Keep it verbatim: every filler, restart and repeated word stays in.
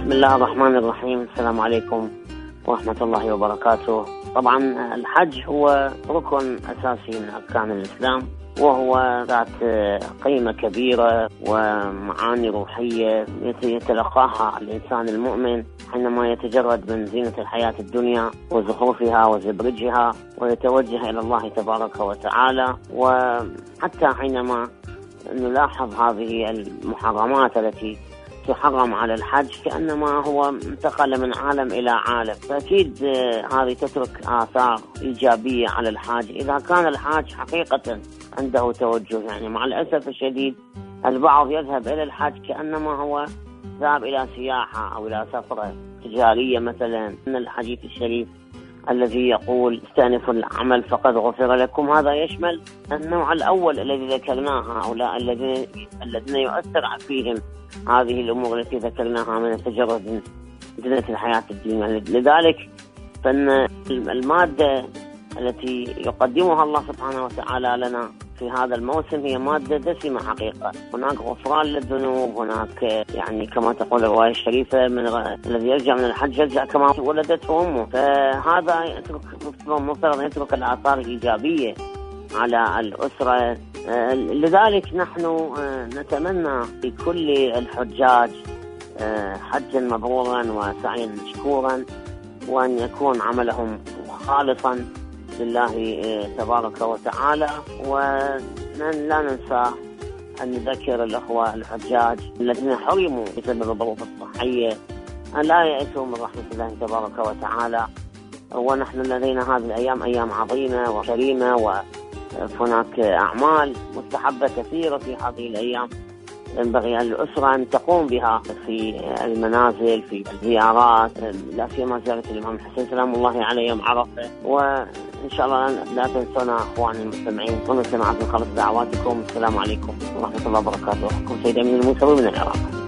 بسم الله الرحمن الرحيم. السلام عليكم ورحمة الله وبركاته. طبعا الحج هو ركن أساسي من أركان الإسلام، وهو ذات قيمة كبيرة ومعاني روحية يتلقاها الإنسان المؤمن حينما يتجرد من زينة الحياة الدنيا وزخرفها وزبرجها ويتوجه إلى الله تبارك وتعالى. وحتى حينما نلاحظ هذه المحرمات التي تحرم على الحج كأنما هو انتقل من عالم إلى عالم، فأكيد هذه تترك آثار إيجابية على الحاج إذا كان الحاج حقيقة عنده توجه. يعني مع الأسف الشديد البعض يذهب إلى الحج كأنما هو ذهب إلى سياحة أو إلى سفرة تجارية مثلا. من الحديث الشريف الذي يقول استأنفوا العمل فقد غفر لكم، هذا يشمل النوع الأول الذي ذكرناها، هؤلاء الذين الذين يؤثر فيهم هذه الأمور التي ذكرناها من التجرد من زينة الحياة الدنيا. لذلك فإن المادة التي يقدمها الله سبحانه وتعالى لنا في هذا الموسم هي مادة دسمة حقيقة. هناك غفران للذنوب، هناك يعني كما تقول الرواية الشريفة من الذي يرجع من الحج يرجع كما ولدته أمه، فهذا يترك مفترض يترك الآثار الإيجابية على الأسرة. لذلك نحن نتمنى لكل الحجاج حجا مبرورا وسعيا مشكورا، وأن يكون عملهم خالصا لله تبارك وتعالى. ولا ننسى أن نذكر الأخوة الحجاج الذين حرموا بسبب الظروف الصحية أن لا يأسوا من رحمة الله تبارك وتعالى. ونحن لدينا هذه الأيام أيام عظيمة وكريمة، وهناك أعمال مستحبة كثيرة في هذه الأيام ينبغي الأسرة أن تقوم بها في المنازل، في الزيارات، لا سيما زيارة الإمام الحسين سلام الله عليه يوم عرفة. وإن شاء الله لا تنسونا أخواني المستمعين، كونوا سمعتم خالص دعواتكم. السلام عليكم ورحمة الله وبركاته. أخوكم سيد أمين الموسوي من العراق.